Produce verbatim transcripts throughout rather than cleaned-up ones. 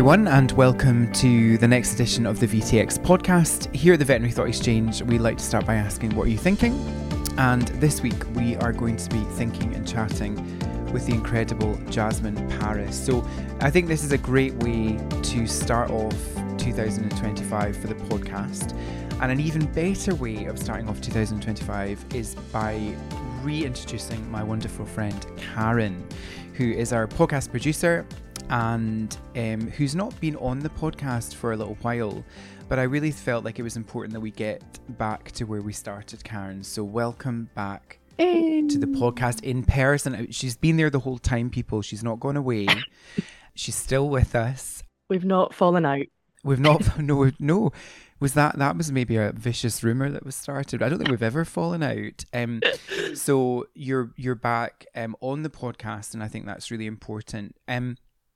everyone, and welcome to the next edition of the V T X podcast. Here at the Veterinary Thought Exchange, we like to start by asking, what are you thinking? And this week we are going to be thinking and chatting with the incredible Jasmine Paris. So I think this is a great way to start off two thousand twenty-five for the podcast. And an even better way of starting off two thousand twenty-five is by reintroducing my wonderful friend Karen, who is our podcast producer and um, who's not been on the podcast for a little while, but I really felt like it was important that we get back to where we started, Karen. So welcome back hey. to the podcast in person. She's been there the whole time, people. She's not gone away. She's still with us. We've not fallen out. We've not, no, no. Was that, that was maybe a vicious rumour that was started. I don't think we've ever fallen out. Um, so you're you're back um, on the podcast, and I think that's really important. Um,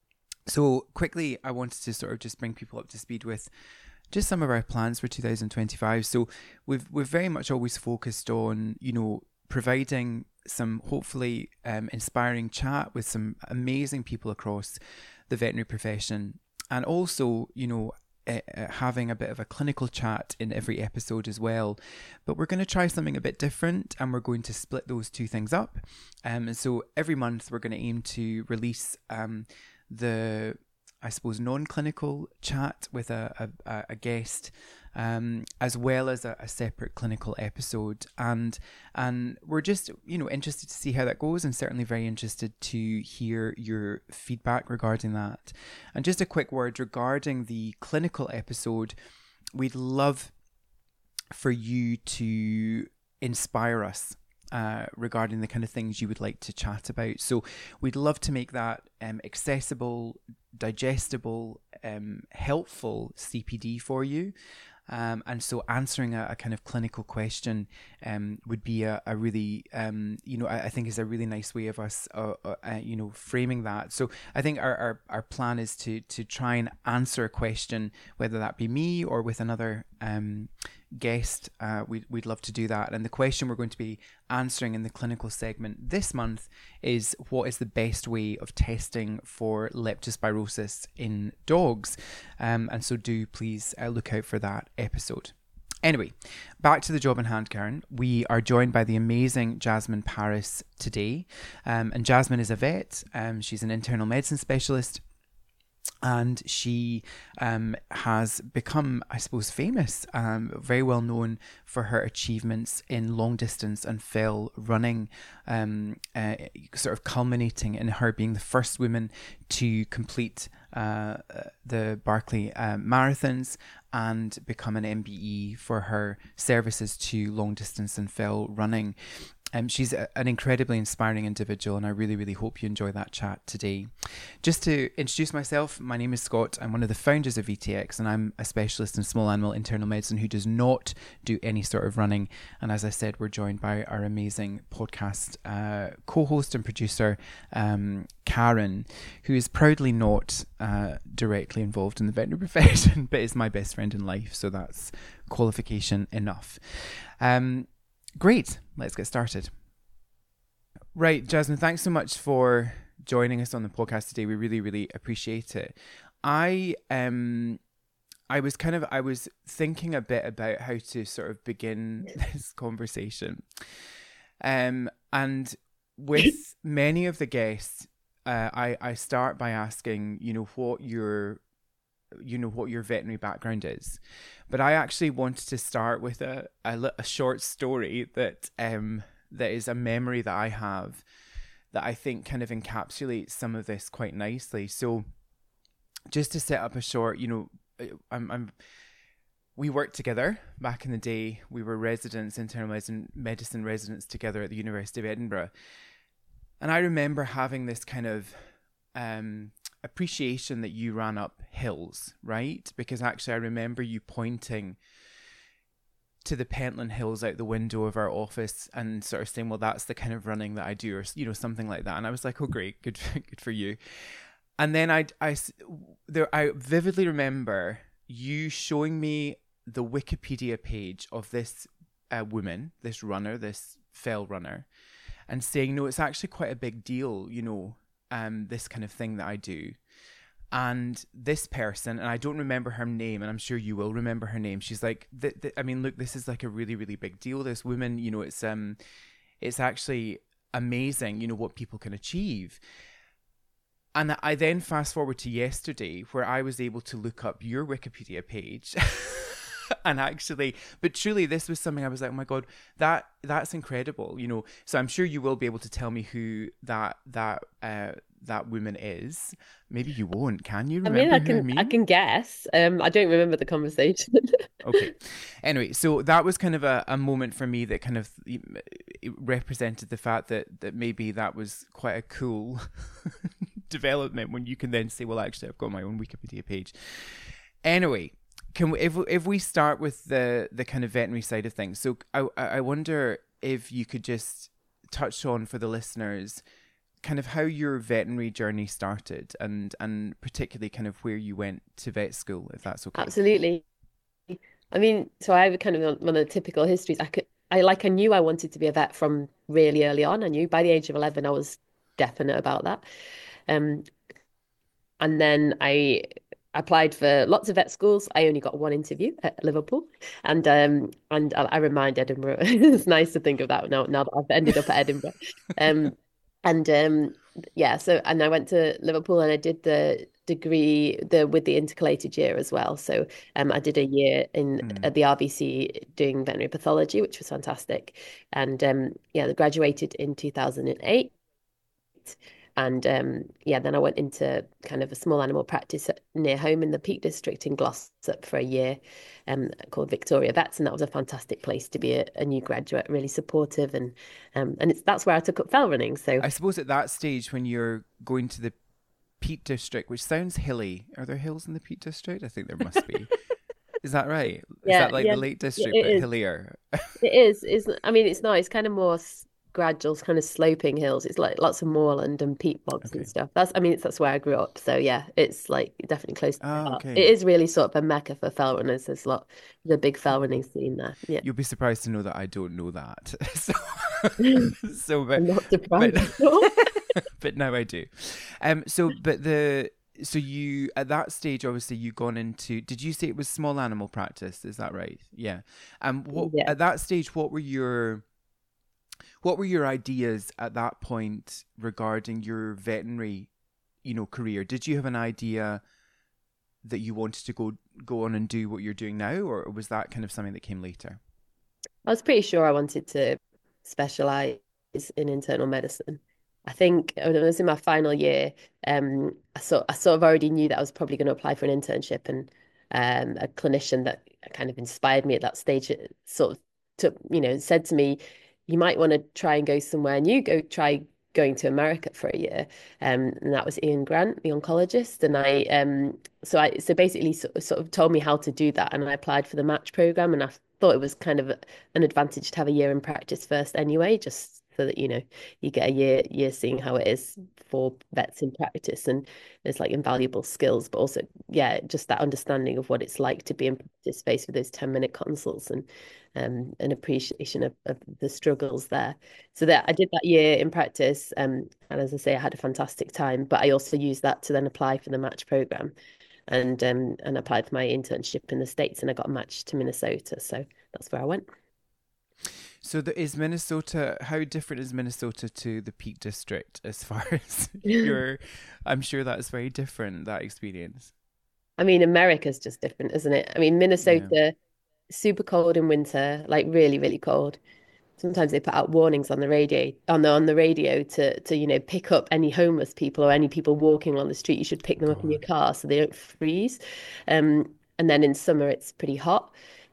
so quickly, I wanted to sort of just bring people up to speed with just some of our plans for two thousand twenty-five. So we've we've very much always focused on, you know, providing some hopefully um, inspiring chat with some amazing people across the veterinary profession, and also, you know, Uh, uh, having a bit of a clinical chat in every episode as well. But we're going to try something a bit different, and we're going to split those two things up. Um, and so every month we're going to aim to release um, the, I suppose, non-clinical chat with a, a, a guest, um, as well as a, a separate clinical episode. And and we're just, you know, interested to see how that goes, and certainly very interested to hear your feedback regarding that. And just a quick word regarding the clinical episode, we'd love for you to inspire us uh, regarding the kind of things you would like to chat about. So we'd love to make that um, accessible, digestible, um, helpful C P D for you. Um, and so answering a, a kind of clinical question um, would be a, a really, um, you know, I, I think is a really nice way of us, uh, uh, uh, you know, framing that. So I think our, our, our plan is to to try and answer a question, whether that be me or with another um, guest. Uh, we'd, we'd love to do that. And the question we're going to be answering in the clinical segment this month is, what is the best way of testing for leptospirosis in dogs? Um, and so do please uh, look out for that episode. Anyway, back to the job in hand, Karen. We are joined by the amazing Jasmine Paris today. Um, and Jasmine is a vet. Um, she's an internal medicine specialist. And she um, has become, I suppose, famous, um, very well known for her achievements in long distance and fell running, um, uh, sort of culminating in her being the first woman to complete uh, the Barkley uh, marathons and become an M B E for her services to long distance and fell running. Um, she's a, an incredibly inspiring individual, and I really, really hope you enjoy that chat today. Just to introduce myself, my name is Scott. I'm one of the founders of V T X, and I'm a specialist in small animal internal medicine who does not do any sort of running. And as I said, we're joined by our amazing podcast uh, co-host and producer, um, Karen, who is proudly not uh, directly involved in the veterinary profession, but is my best friend in life. So that's qualification enough. Um, Great. Let's get started. Right, Jasmine, thanks so much for joining us on the podcast today. We really, really appreciate it. I um, I was kind of, I was thinking a bit about how to sort of begin this conversation. Um, and with many of the guests, uh, I, I start by asking, you know, what your you know what your veterinary background is, but I actually wanted to start with a a, a short story that um that is a memory that I have that I think kind of encapsulates some of this quite nicely. So just to set up a short, you know, I'm I'm we worked together back in the day. We were residents, internal medicine, medicine residents together at the University of Edinburgh, and I remember having this kind of um appreciation that you ran up hills, right? Because actually I remember you pointing to the Pentland Hills out the window of our office and sort of saying, well, that's the kind of running that I do, or, you know, something like that. And I was like, oh, great, good, good for you. And then I, I, there, I vividly remember you showing me the Wikipedia page of this uh, woman, this runner, this fell runner, and saying, no, it's actually quite a big deal, you know, um, this kind of thing that I do. And this person, and I don't remember her name, and I'm sure you will remember her name. She's like, th- th- I mean, look, this is like a really, really big deal. This woman, you know, it's um, it's actually amazing, you know, what people can achieve. And I then fast forward to yesterday, where I was able to look up your Wikipedia page. And actually, but truly, this was something I was like, oh my God, that that's incredible, you know. So I'm sure you will be able to tell me who that that uh, that woman is. Maybe you won't. Can you I mean, remember I who I can I mean? can guess. Um, I don't remember the conversation. Okay. Anyway, so that was kind of a, a moment for me that kind of it represented the fact that that maybe that was quite a cool development when you can then say, well, actually, I've got my own Wikipedia page. Anyway. Can we, if if we start with the the kind of veterinary side of things? So I I wonder if you could just touch on for the listeners, kind of how your veterinary journey started, and and particularly kind of where you went to vet school, if that's okay. Absolutely. I mean, so I have kind of one of the typical histories. I could, I like, I knew I wanted to be a vet from really early on. I knew by the age of eleven, I was definite about that. Um, and then I applied for lots of vet schools. I only got one interview at Liverpool, and um, and I, I remind Edinburgh. It's nice to think of that now. Now that I've ended up at Edinburgh, um, and um, yeah. So and I went to Liverpool and I did the degree the with the intercalated year as well. So um, I did a year in Mm. at the R V C doing veterinary pathology, which was fantastic, and um, yeah, I graduated in two thousand eight. And um, yeah, then I went into kind of a small animal practice near home in the Peak District in Glossop for a year, um, called Victoria Vets, and that was a fantastic place to be a, a new graduate, really supportive, and um, and it's that's where I took up fell running. So I suppose at that stage when you're going to the Peak District, which sounds hilly, are there hills in the Peak District? I think there must be. Is that right? Is yeah, that like yeah, the Lake yeah, District it but is. hillier? It is. It's. I mean, it's not. It's kind of more gradual, kind of sloping hills. It's like lots of moorland and peat bogs and Okay. stuff. That's. I mean, it's, that's where I grew up. So yeah, it's like definitely close to my Oh, heart. It okay. is really sort of a mecca for fell runners. There's a lot. There's a big fell running scene there. Yeah. You'll be surprised to know that I don't know that. so, I'm so, but, not but, surprised at all. but now I do. Um. So, but the so you at that stage, obviously, you gone into. Did you say it was small animal practice? Is that right? Yeah. Um. What Yeah. at that stage? What were your what were your ideas at that point regarding your veterinary, you know, career? Did you have an idea that you wanted to go go on and do what you're doing now, or was that kind of something that came later? I was pretty sure I wanted to specialize in internal medicine. I think when I was in my final year, um, I sort I sort of already knew that I was probably going to apply for an internship, and um, a clinician that kind of inspired me at that stage sort of took, you know, said to me, "You might want to try and go somewhere new. Go try going to America for a year." Um, and that was Ian Grant, the oncologist, and I um, so I so basically sort of, sort of told me how to do that, and I applied for the match program, and I thought it was kind of an advantage to have a year in practice first anyway, just so that you know you get a year year seeing how it is for vets in practice, and there's like invaluable skills, but also yeah, just that understanding of what it's like to be in practice faced with those ten minute consults, and um an appreciation of, of the struggles there. So that I did that year in practice, um, and as I say, I had a fantastic time. But I also used that to then apply for the match program, and um, and applied for my internship in the States, and I got a match to Minnesota. So that's where I went. So the, is Minnesota, how different is Minnesota to the Peak District as far as your, I'm sure that's very different, that experience. I mean, America's just different, isn't it? I mean, Yeah. Minnesota, super cold in winter, like really, really cold. Sometimes they put out warnings on the radio on the on the radio to to you know pick up any homeless people or any people walking along the street. You should pick them up in your God. car so they don't freeze. Um, and then in summer it's pretty hot.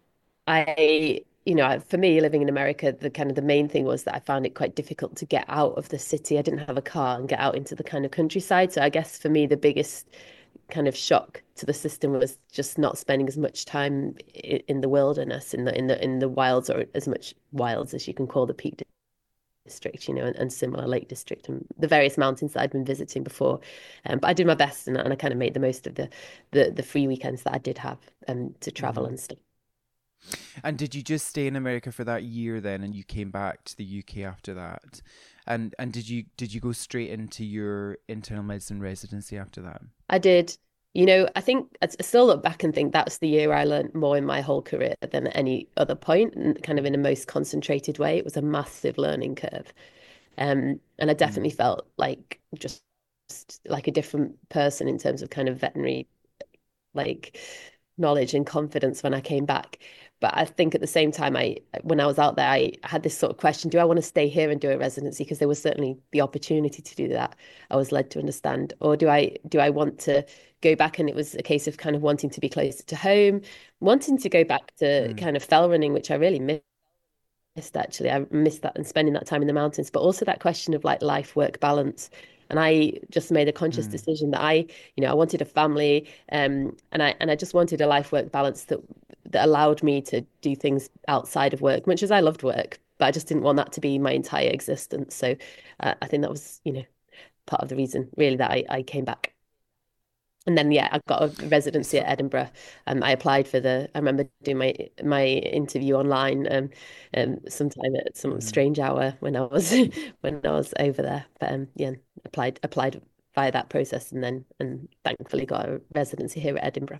I, you know, for me living in America, the kind of the main thing was that I found it quite difficult to get out of the city. I didn't have a car and get out into the kind of countryside. So I guess for me the biggest kind of shock to the system was just not spending as much time in the wilderness, in the in the in the wilds, or as much wilds as you can call the Peak District, you know, and, and similar Lake District and the various mountains that I'd been visiting before. Um, but I did my best, and, and I kind of made the most of the the the free weekends that I did have um to travel Hmm. and stuff. And did you just stay in America for that year then, and you came back to the U K after that? And and did you did you go straight into your internal medicine residency after that? I did. You know, I think I still look back and think that's the year I learned more in my whole career than at any other point, and kind of in a most concentrated way. It was a massive learning curve. Um, and I definitely Mm, felt like just like a different person in terms of kind of veterinary like knowledge and confidence when I came back. But I think at the same time, I when I was out there, I had this sort of question: do I want to stay here and do a residency? Because there was certainly the opportunity to do that. I was led to understand, or do I do I want to go back? And it was a case of kind of wanting to be closer to home, wanting to go back to mm, kind of fell running, which I really missed actually. I missed that and spending that time in the mountains, but also that question of like life work balance. And I just made a conscious mm. decision that I, you know, I wanted a family, um, and I and I just wanted a life work balance that that allowed me to do things outside of work, much as I loved work, but I just didn't want that to be my entire existence. So uh, I think that was, you know, part of the reason really that I, I came back. And then yeah, I got a It's residency fu- at Edinburgh. Um, I applied for the. I remember doing my my interview online. Um, um, sometime at some mhm. strange hour when I was when I was over there. But um, yeah, applied applied via that process, and then and thankfully got a residency here at Edinburgh.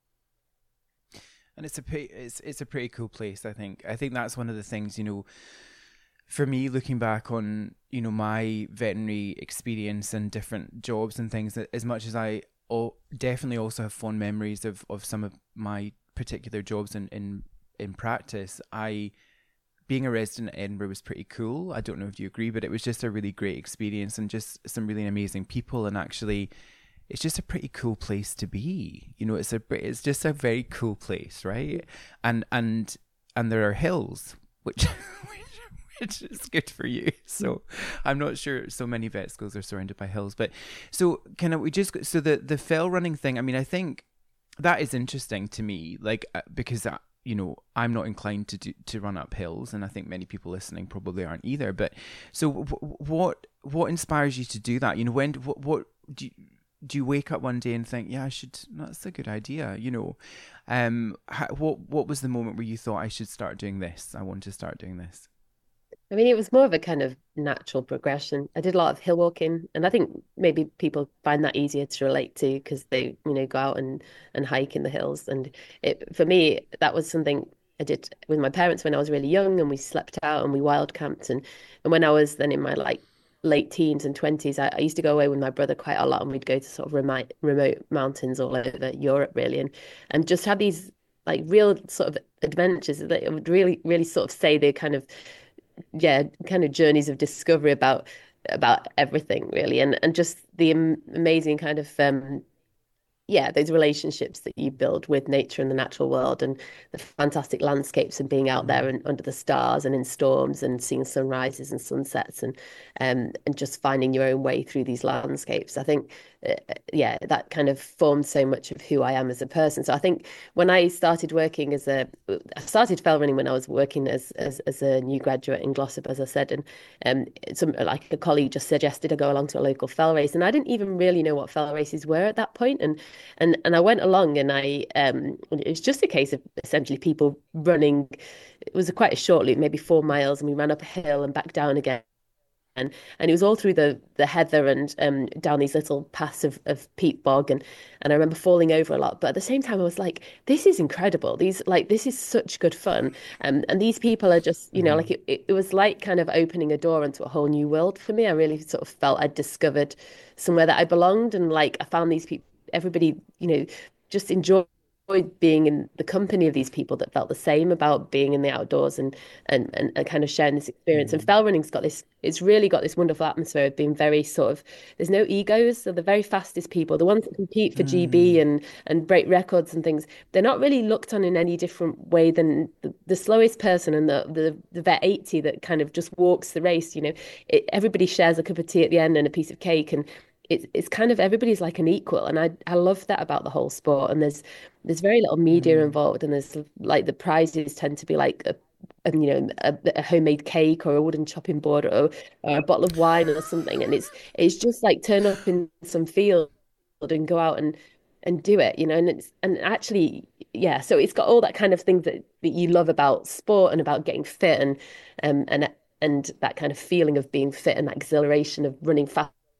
And it's a pretty, it's it's a pretty cool place. I think. I think that's one of the things, you know, for me, looking back on, you know, my veterinary experience and different jobs and things, that as much as I oh, definitely also have fond memories of, of some of my particular jobs in, in in practice, I being a resident at Edinburgh was pretty cool. I don't know if you agree, but it was just a really great experience and just some really amazing people. And actually, it's just a pretty cool place to be. You know, it's a it's just a very cool place, right? And and and there are hills, which which is good for you. So I'm not sure so many vet schools are surrounded by hills, but so can I, we just so the the fell running thing? I mean, I think that is interesting to me, like uh, because uh, you know I'm not inclined to do, to run up hills, and I think many people listening probably aren't either. But so w- what what inspires you to do that? You know, when what what do you, do you wake up one day and think, yeah, I should? That's a good idea. You know, um, how, what what was the moment where you thought I should start doing this? I want to start doing this. I mean, it was more of a kind of natural progression. I did a lot of hill walking, and I think maybe people find that easier to relate to because they, you know, go out and and hike in the hills. And it for me, that was something I did with my parents when I was really young, and we slept out and we wild camped. And and when I was then in my like late teens and twenties, I, I used to go away with my brother quite a lot, and we'd go to sort of remote remote mountains all over Europe, really, and and just have these like real sort of adventures that would really really sort of say they kind of yeah, kind of journeys of discovery about about everything really, and and just the am amazing kind of um yeah, those relationships that you build with nature and the natural world and the fantastic landscapes and being out there Mm, and under the stars and in storms and seeing sunrises and sunsets and um and just finding your own way through these landscapes. I think uh, yeah, that kind of formed so much of who I am as a person. So I think when I started working as a I started fell running when I was working as as as a new graduate in Glossop, as I said, and um some like a colleague just suggested I go along to a local fell race, and I didn't even really know what fell races were at that point, and and and I went along and I um it was just a case of essentially people running. It was a quite a short loop, maybe four miles, and we ran up a hill and back down again. And and it was all through the the heather and um down these little paths of, of peat bog, and and I remember falling over a lot. But at the same time I was like, this is incredible. These like this is such good fun. Um and these people are just, you know, mm-hmm, like it, it, it was like kind of opening a door into a whole new world for me. I really sort of felt I'd discovered somewhere that I belonged, and like I found these people everybody, you know, just enjoyed being in the company of these people that felt the same about being in the outdoors and and and, and kind of sharing this experience. And mm, fell running's got this, it's really got this wonderful atmosphere of being very sort of, there's no egos. So the very fastest people, the ones that compete for G B mm, and and break records and things, they're not really looked on in any different way than the, the slowest person and the, the the vet eighty that kind of just walks the race. You know, it, everybody shares a cup of tea at the end and a piece of cake, and it's it's kind of everybody's like an equal, and I I love that about the whole sport. And there's there's very little media mm, involved, and there's like the prizes tend to be like a, a you know a, a homemade cake or a wooden chopping board or, or a bottle of wine or something, and it's it's just like turn up in some field and go out and and do it, you know, and it's and actually yeah, so it's got all that kind of thing that that you love about sport and about getting fit and um and and that kind of feeling of being fit and that exhilaration of running fast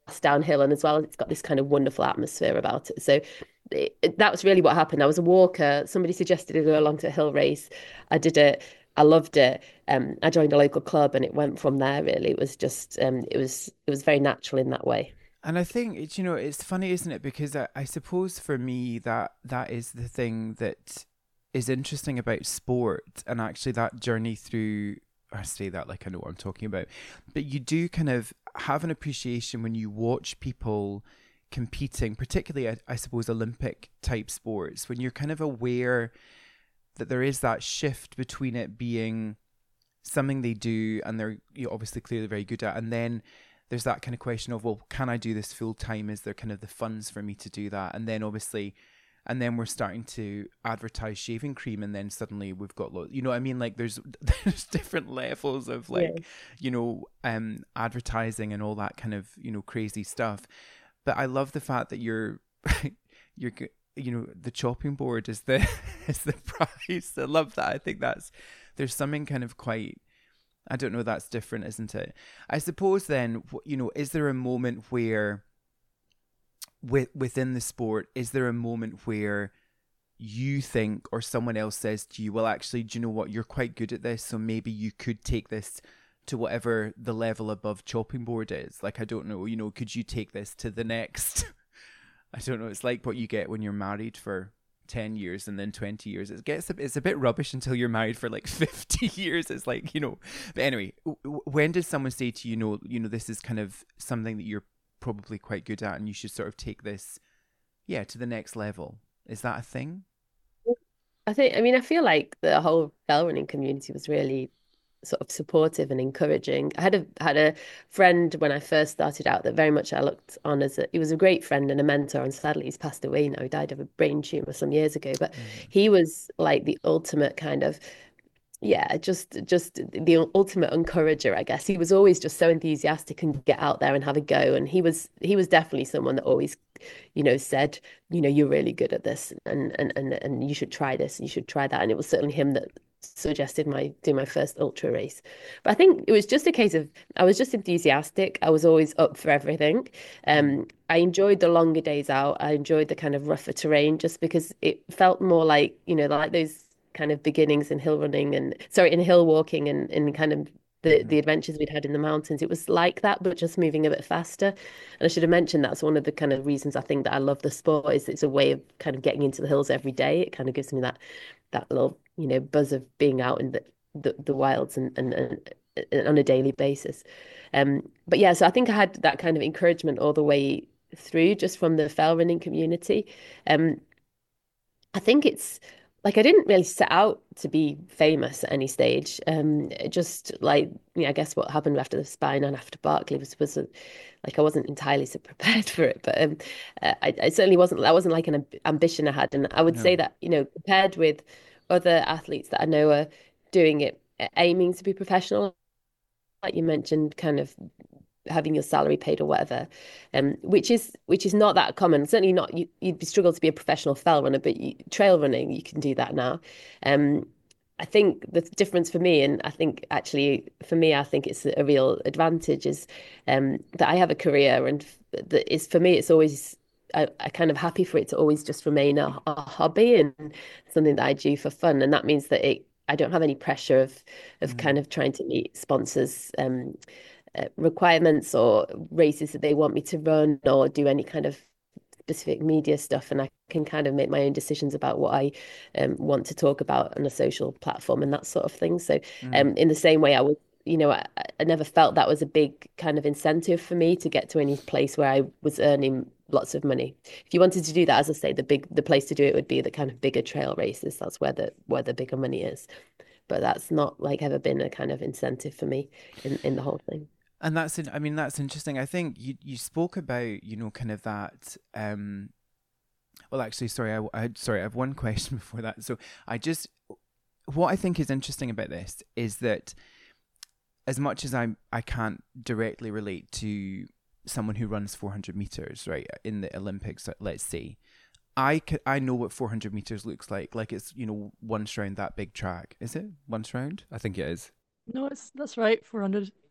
downhill, and as well it's got this kind of wonderful atmosphere about it. So it, it- that was really what happened. I was a walker. Somebody suggested to go along to a hill race. I did it. I loved it. Um, I joined a local club, and it went from there. Really, it was just um, it was it was very natural in that way. And I think it's, you know, it's funny, isn't it? Because I, I suppose for me that that is the thing that is interesting about sport, and actually that journey through. I say that like I know what I'm talking about, but you do kind of have an appreciation when you watch people competing, particularly I, I suppose Olympic type sports, when you're kind of aware that there is that shift between it being something they do and they're, you know, obviously clearly very good at, and then there's that kind of question of, well, can I do this full time? Is there kind of the funds for me to do that? And then obviously, and then we're starting to advertise shaving cream, and then suddenly we've got loads, you know what I mean? Like there's there's different levels of Yeah. like, you know, um advertising and all that kind of, you know, crazy stuff. But I love the fact that you're you're g- you know, the chopping board is the is the prize. I love that. I think that's, there's something kind of quite, I don't know, that's different, isn't it? I suppose then, you know, is there a moment where with, within the sport, is there a moment where you think or someone else says to you, well, actually, do you know what? You're quite good at this, so maybe you could take this to whatever the level above chopping board is. Like, I don't know, you know, could you take this to the next? I don't know. It's like what you get when you're married for ten years and then twenty years. It gets a, it's a bit rubbish until you're married for like fifty years. It's like, you know, but anyway, when does someone say to you, know, you know, this is kind of something that you're probably quite good at and you should sort of take this, yeah, to the next level? Is that a thing? I think, I mean, I feel like the whole bell running community was really sort of supportive and encouraging. I had a had a friend when I first started out that very much I looked on as a, he was a great friend and a mentor, and sadly he's passed away now. He died of a brain tumor some years ago, but Mm. he was like the ultimate kind of, yeah, just just the ultimate encourager, I guess. He was always just so enthusiastic and get out there and have a go. And he was he was definitely someone that always, you know, said, you know, you're really good at this, and and and and you should try this, and you should try that. And it was certainly him that suggested my do my first ultra race. But I think it was just a case of I was just enthusiastic. I was always up for everything. Mm. Um, I enjoyed the longer days out. I enjoyed the kind of rougher terrain just because it felt more like, you know, like those kind of beginnings in hill running and sorry, in hill walking and in kind of the Mm-hmm. the adventures we'd had in the mountains. It was like that, but just moving a bit faster. And I should have mentioned that's one of the kind of reasons I think that I love the sport is it's a way of kind of getting into the hills every day. It kind of gives me that that little, you know, buzz of being out in the the, the wilds and, and and and on a daily basis. Um, but yeah, so I think I had that kind of encouragement all the way through just from the fell running community. Um, I think it's like I didn't really set out to be famous at any stage. Um, it just like yeah, I guess what happened after the spine and after Barkley was was a, like I wasn't entirely so prepared for it, but um, uh, I, I certainly wasn't. That wasn't like an amb ambition I had, and I would say No. that you know compared with other athletes that I know are doing it, aiming to be professional, like you mentioned, kind of having your salary paid or whatever, um, which is which is not that common. Certainly not you. You'd struggle to be a professional fell runner, but you, trail running you can do that now. Um, I think the difference for me, and I think actually for me, I think it's a real advantage is um, that I have a career, and that is for me, it's always. I, I kind of happy for it to always just remain a, a hobby and something that I do for fun, and that means that it. I don't have any pressure of of kind Mm. of trying to meet sponsors um, uh, requirements or races that they want me to run or do any kind of specific media stuff, and I can kind of make my own decisions about what I um, want to talk about on a social platform and that sort of thing. So, Mm. um, in the same way, I would, you know, I, I never felt that was a big kind of incentive for me to get to any place where I was earning lots of money. If you wanted to do that, as I say, the big the place to do it would be the kind of bigger trail races. That's where the where the bigger money is. But that's not like ever been a kind of incentive for me in in the whole thing. And that's in, I mean, that's interesting. I think you you spoke about, you know, kind of that. Um, well, actually, sorry, I, I sorry, I have one question before that. So I just, what I think is interesting about this is that as much as I I can't directly relate to someone who runs four hundred meters, right, in the Olympics, let's say, I could, I know what four hundred meters looks like. Like it's, you know, once round that big track. Is it once round? I think it is. No, it's that's right. four hundred.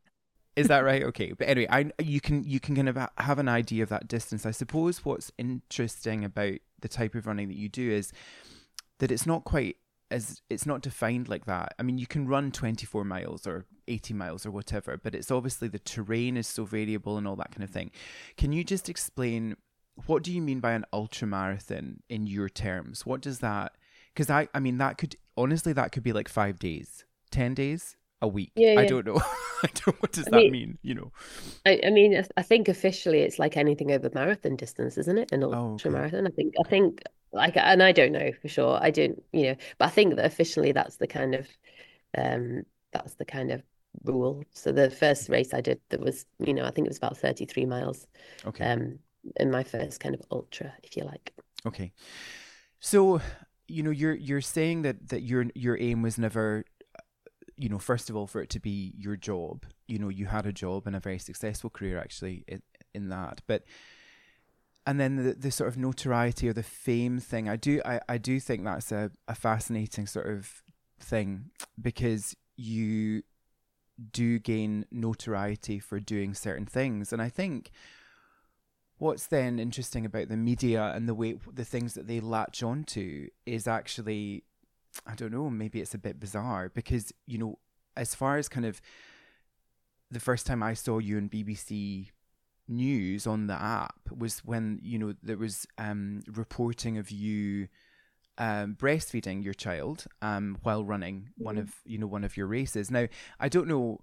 Is that right? Okay. But anyway, I you can you can kind of ha- have an idea of that distance. I suppose what's interesting about the type of running that you do is that it's not quite as it's not defined like that. I mean, you can run twenty-four miles or eighty miles or whatever, but it's obviously the terrain is so variable and all that kind of thing. Can you just explain what do you mean by an ultra marathon in your terms? What does that? Because I, I mean, that could honestly that could be like five days, ten days, a week. Yeah, I yeah. don't know. I don't. What does I that mean, mean? You know. I, I mean, I I think officially it's like anything over marathon distance, isn't it? An Oh, ultra okay. marathon. I think, I think, like, and I don't know for sure. I don't, you know, but I think that officially that's the kind of, um, that's the kind of rule. So the first race I did that was, you know, I think it was about thirty-three miles, Okay. um, in my first kind of ultra, if you like. Okay. So, you know, you're you're saying that that your your aim was never, you know, first of all, for it to be your job. You know, you had a job and a very successful career actually in, in that. But and then the, the sort of notoriety or the fame thing, I do I, I do think that's a, a fascinating sort of thing because you do gain notoriety for doing certain things. And I think what's then interesting about the media and the way the things that they latch onto is actually, I don't know, maybe it's a bit bizarre because, you know, as far as kind of the first time I saw you in B B C News on the app was when, you know, there was um, reporting of you um, breastfeeding your child um, while running one Mhm. of, you know, one of your races. Now, I don't know,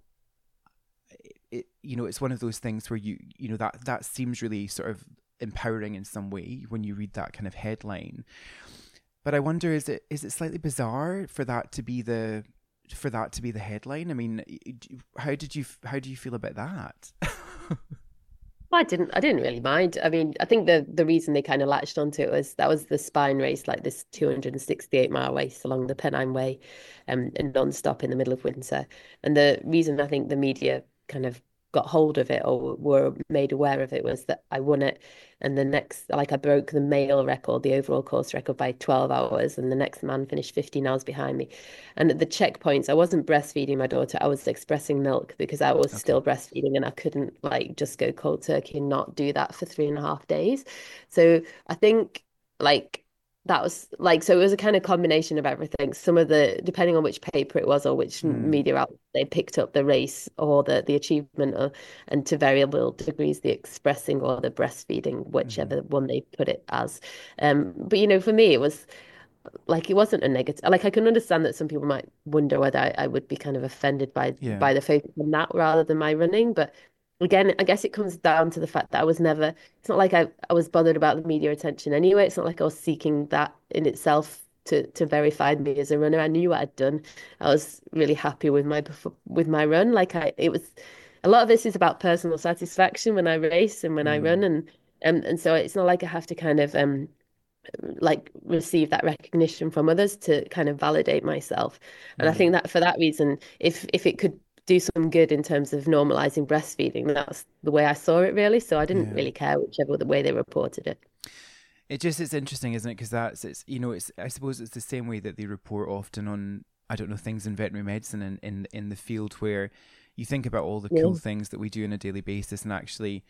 it, you know, it's one of those things where you, you know, that, that seems really sort of empowering in some way when you read that kind of headline. But I wonder, is it is it slightly bizarre for that to be the for that to be the headline? I mean, how did you how do you feel about that? Well, I didn't I didn't really mind. I mean, I think the the reason they kind of latched onto it was that was the spine race, like this two hundred sixty-eight mile race along the Pennine Way, um, and non-stop in the middle of winter. And the reason I think the media kind of got hold of it or were made aware of it was that I won it. And the next, like I broke the male record, the overall course record by twelve hours, and the next man finished fifteen hours behind me. And at the checkpoints, I wasn't breastfeeding my daughter. I was expressing milk because I was Okay. still breastfeeding and I couldn't like just go cold turkey and not do that for three and a half days. So I think like that was like, so it was a kind of combination of everything. Some of the, depending on which paper it was or which Mm, media outlet they picked up the race or the, the achievement, or, and to variable degrees, the expressing or the breastfeeding, mm-hmm. whichever one they put it as. Um, but you know, for me, it was like it wasn't a negative. Like I can understand that some people might wonder whether I, I would be kind of offended by Yeah. by the focus on that rather than my running. But again, I guess it comes down to the fact that I was never. It's not like I I was bothered about the media attention anyway. It's not like I was seeking that in itself to to verify me as a runner. I knew what I'd done. I was really happy with my with my run. Like I, it was a lot of this is about personal satisfaction when I race and when I Mm, run, and and and so it's not like I have to kind of um like receive that recognition from others to kind of validate myself. And I mm, think that for that reason, if if it could do some good in terms of normalizing breastfeeding, that's the way I saw it really. So I didn't yeah. really care whichever the way they reported it. It just is interesting, isn't it? Because that's it's you know it's I suppose it's the same way that they report often on I don't know things in veterinary medicine and in in the field where you think about all the cool Yeah. things that we do on a daily basis and actually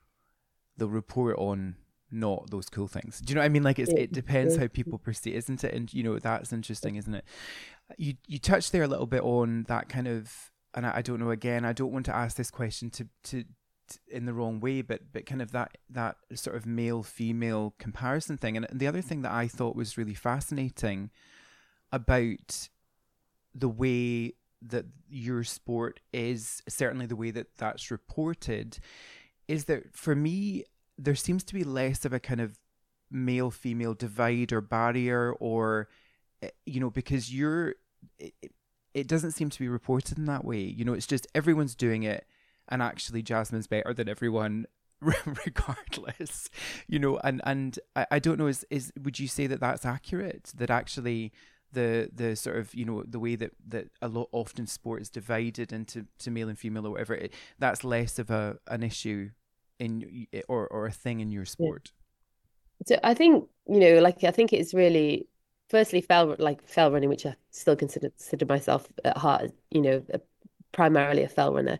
they'll report on not those cool things. Do you know what I mean? Like it's Yeah. it depends Yeah. how people perceive, isn't it? And you know that's interesting, isn't it? You you touched there a little bit on that kind of, and I, I don't know. Again, I don't want to ask this question to to t- in the wrong way, but but kind of that that sort of male female comparison thing. And the other thing that I thought was really fascinating about the way that your sport is, certainly the way that that's reported, is that for me there seems to be less of a kind of male female divide or barrier or eh, you know because you're it, it doesn't seem to be reported in that way. You know, it's just everyone's doing it and actually Jasmine's better than everyone regardless, you know. And and I, I don't know, is is would you say that that's accurate, that actually the the sort of, you know, the way that that a lot often sport is divided into to male and female or whatever, it, that's less of a an issue in or or a thing in your Yeah. sport? So I think, you know, like I think it's really firstly fell like fell running, which I still consider consider myself at heart, you know, a, primarily a fell runner,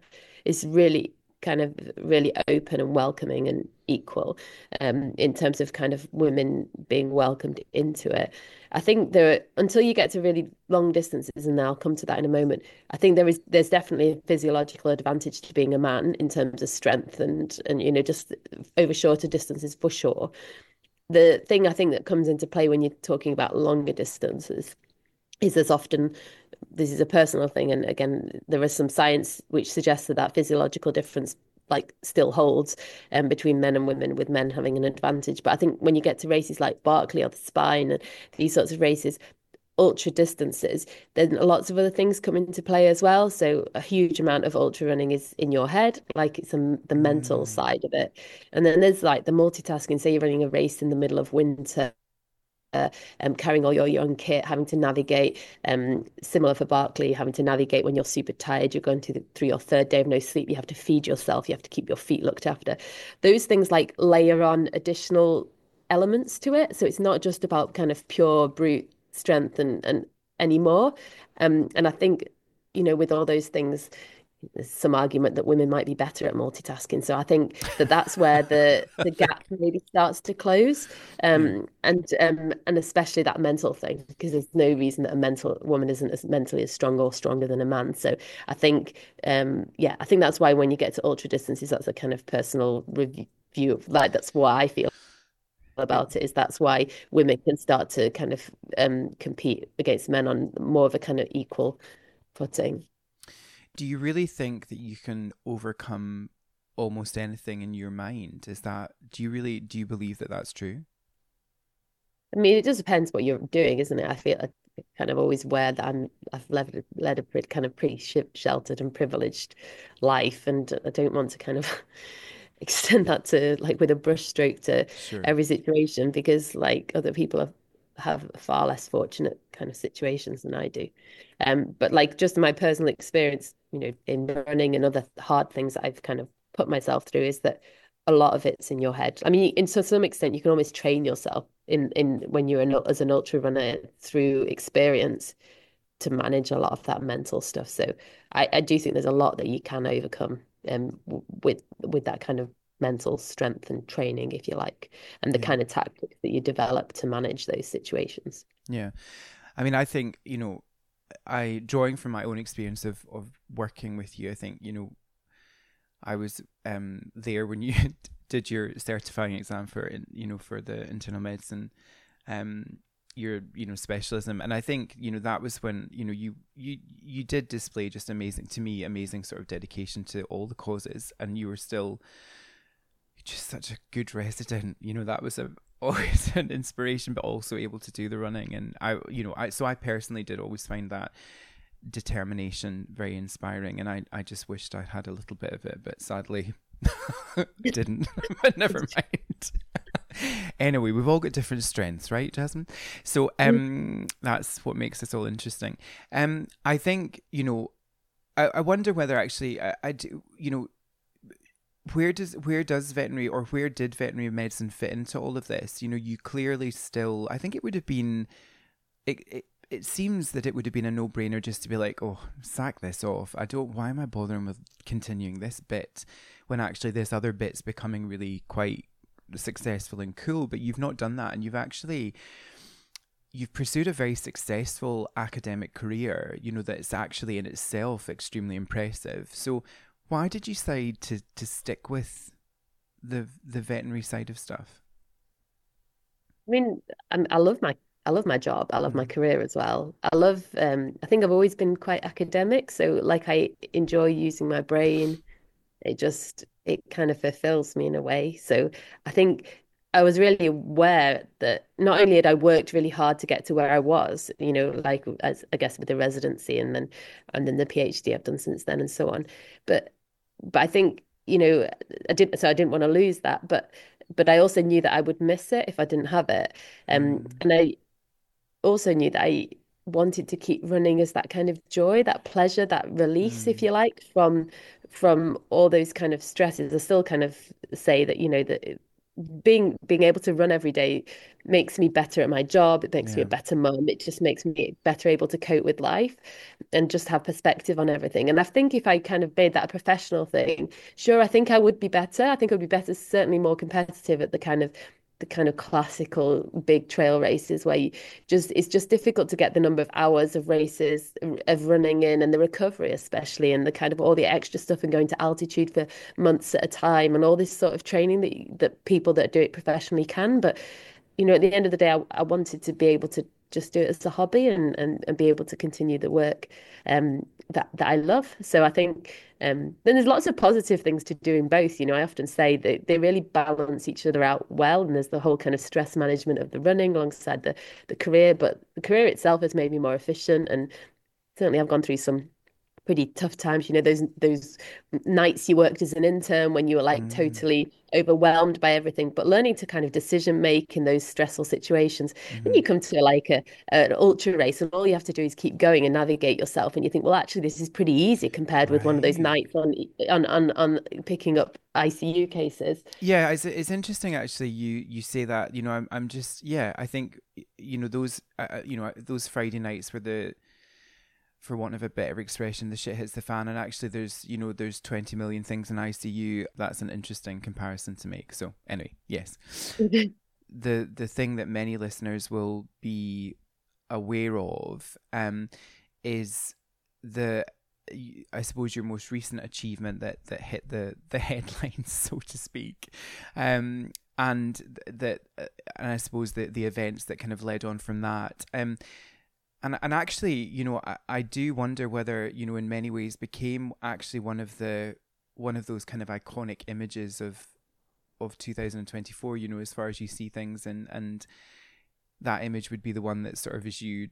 is really kind of really open and welcoming and equal, um, in terms of kind of women being welcomed into it. I think there are, until you get to really long distances, and I'll come to that in a moment, I think there is there's definitely a physiological advantage to being a man in terms of strength and and you know just over shorter distances for sure. The thing I think that comes into play when you're talking about longer distances is there's often, this is a personal thing, and again, there is some science which suggests that that physiological difference like still holds, um, between men and women, with men having an advantage. But I think when you get to races like Barkley or the Spine and these sorts of races, ultra distances, then lots of other things come into play as well. So a huge amount of ultra running is in your head, like it's a, the mental Mm. side of it. And then there's like the multitasking, say you're running a race in the middle of winter, uh, um, carrying all your young kit, having to navigate, um, similar for Barkley, having to navigate when you're super tired, you're going through, the, through your third day of no sleep, you have to feed yourself, you have to keep your feet looked after. Those things like layer on additional elements to it. So it's not just about kind of pure brute strength and, and anymore. Um, and I think, you know, with all those things, there's some argument that women might be better at multitasking. So I think that that's where the the gap maybe starts to close, Yeah. um, and um, and especially that mental thing, because there's no reason that a mental woman isn't as mentally as strong or stronger than a man. So I think, um, yeah, I think that's why when you get to ultra distances, that's a kind of personal review of, like, that's why I feel about it, is that's why women can start to kind of um compete against men on more of a kind of equal footing. Do you really think that you can overcome almost anything in your mind? Is that, do you really, do you believe that that's true? I mean, it just depends what you're doing, isn't it? I feel I kind of always aware that I'm I've led led a pretty, kind of pretty sh sheltered and privileged life, and I don't want to kind of extend that to like with a brushstroke to Sure. every situation, because like other people have have far less fortunate kind of situations than I do. Um, but like just my personal experience, you know, in running and other hard things that I've kind of put myself through, is that a lot of it's in your head. I mean, in to some extent, you can almost train yourself in in when you're an, as an ultra runner through experience to manage a lot of that mental stuff. So I, I do think there's a lot that you can overcome, um with with that kind of mental strength and training, if you like, and the Yeah. kind of tactics that you develop to manage those situations. Yeah. I mean, I think, you know, I, drawing from my own experience of, of working with you, I think, you know, I was um there when you did your certifying exam for, you know, for the internal medicine, um your, you know, specialism. And I think, you know, that was when, you know, you you you did display just amazing, to me, amazing sort of dedication to all the causes, and you were still just such a good resident. You know, that was a always an inspiration, but also able to do the running. And I, you know, I so I personally did always find that determination very inspiring, and I I just wished I had a little bit of it, but sadly didn't. But never mind. Anyway, we've all got different strengths, right, Jasmine? So um that's what makes this all interesting. um I think, you know, I, I wonder whether actually I, I do, you know, where does where does veterinary, or where did veterinary medicine fit into all of this? You know, you clearly still, I think it would have been, it, it it seems that it would have been a no-brainer just to be like, oh, sack this off. I don't, why am I bothering with continuing this bit when actually this other bit's becoming really quite successful and cool. But you've not done that, and you've actually, you've pursued a very successful academic career, you know, that's actually in itself extremely impressive. So why did you decide to to stick with the the veterinary side of stuff? I mean, I'm, I love my I love my job. I love my Mm. career as well. I love um I think I've always been quite academic, so like I enjoy using my brain. It just it kind of fulfills me in a way. So I think I was really aware that not only had I worked really hard to get to where I was, you know, like as I guess with the residency and then and then the PhD I've done since then and so on, but but I think, you know, I didn't so I didn't want to lose that, but but I also knew that I would miss it if I didn't have it. Um, Mm. and I also knew that I wanted to keep running as that kind of joy, that pleasure, that release, if Mm. you like, from from all those kind of stresses. I still kind of say that, you know, that being being able to run every day makes me better at my job. It makes me a Yeah. better mum. It just makes me better able to cope with life and just have perspective on everything. And I think if I kind of made that a professional thing, sure, I think I would be better. I think I would be better, certainly more competitive at the kind of the kind of classical big trail races where you just it's just difficult to get the number of hours of races of running in, and the recovery especially, and the kind of all the extra stuff and going to altitude for months at a time and all this sort of training that that people that do it professionally can. But you know, at the end of the day, I, I wanted to be able to just do it as a hobby, and and, and be able to continue the work um that that I love. So I think um then there's lots of positive things to doing both. You know, I often say that they really balance each other out well, and there's the whole kind of stress management of the running alongside the the career, but the career itself has made me more efficient, and certainly I've gone through some pretty tough times. You know, those those nights you worked as an intern when you were like Mm, totally overwhelmed by everything, but learning to kind of decision make in those stressful situations. Then hmm. you come to like a an ultra race, and all you have to do is keep going and navigate yourself, and you think, well, actually, this is pretty easy compared with one of those Right. nights on on on, on picking up I C U cases. Yeah, it's it's interesting actually. You you say that. You know, I'm I'm just yeah. I think y- you know those uh, uh, you know those Friday nights where the, for want of a better expression, the shit hits the fan, and actually there's you know there's twenty million things in I C U. That's an interesting comparison to make. So anyway, yes, the the thing that many listeners will be aware of um is the, I suppose, your most recent achievement that that hit the the headlines, so to speak, um, and that, uh, and I suppose the the events that kind of led on from that, um, and and actually, you know, I, I do wonder whether, you know, in many ways became actually one of the one of those kind of iconic images of of two thousand twenty-four, you know, as far as you see things, and and that image would be the one that sort of, as you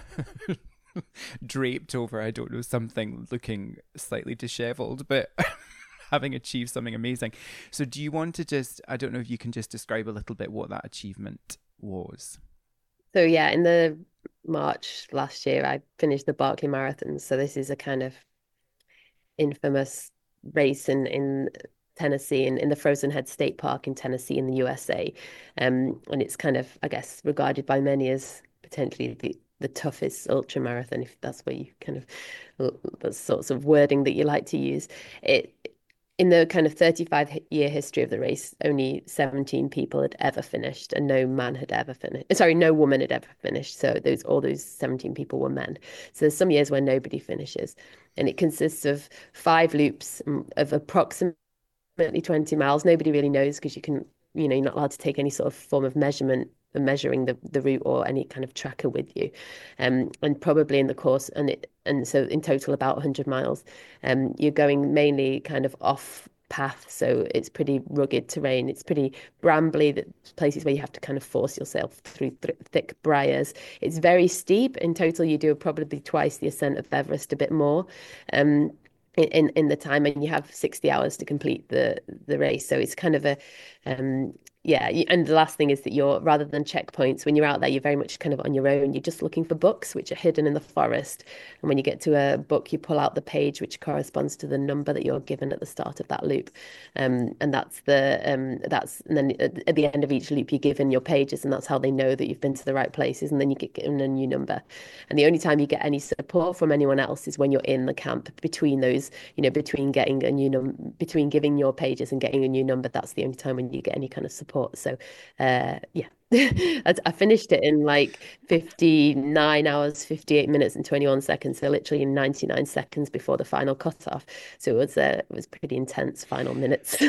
draped over, I don't know, something looking slightly disheveled, but having achieved something amazing. So, do you want to just, I don't know if you can just describe a little bit what that achievement was? So yeah, in the March last year, I finished the Barkley Marathon. So this is a kind of infamous race in in Tennessee, in, in the Frozen Head State Park in Tennessee in the U S A. Um, and it's kind of, I guess, regarded by many as potentially the the toughest ultra marathon, if that's what you kind of, the sorts of wording that you like to use. It in the kind of thirty-five year history of the race, only seventeen people had ever finished, and no man had ever finished. Sorry, no woman had ever finished. So those all those seventeen people were men. So there's some years where nobody finishes. And it consists of five loops of approximately twenty miles. Nobody really knows because you can, you know, you're not allowed to take any sort of form of measurement for measuring the, the route or any kind of tracker with you. Um, and probably in the course, and it and so in total about one hundred miles. Um, you're going mainly kind of off path, so it's pretty rugged terrain. It's pretty brambly, that places where you have to kind of force yourself through th thick briars. It's very steep. In total, you do probably twice the ascent of Everest, a bit more. Um, in in the time, and you have sixty hours to complete the the race, so it's kind of a um yeah. And the last thing is that you're, rather than checkpoints, when you're out there, you're very much kind of on your own. You're just looking for books which are hidden in the forest, and when you get to a book, you pull out the page which corresponds to the number that you're given at the start of that loop. Um and that's the um that's and then at, at the end of each loop, you're given your pages, and that's how they know that you've been to the right places, and then you get given a new number. And the only time you get any support from anyone else is when you're in the camp, between those, you know, between getting a new number, between giving your pages and getting a new number. That's the only time when you get any kind of support. So, uh, yeah. I, I finished it in like fifty-nine hours, fifty-eight minutes and twenty-one seconds. So literally ninety-nine seconds before the final cutoff. So it was uh, it was pretty intense final minutes.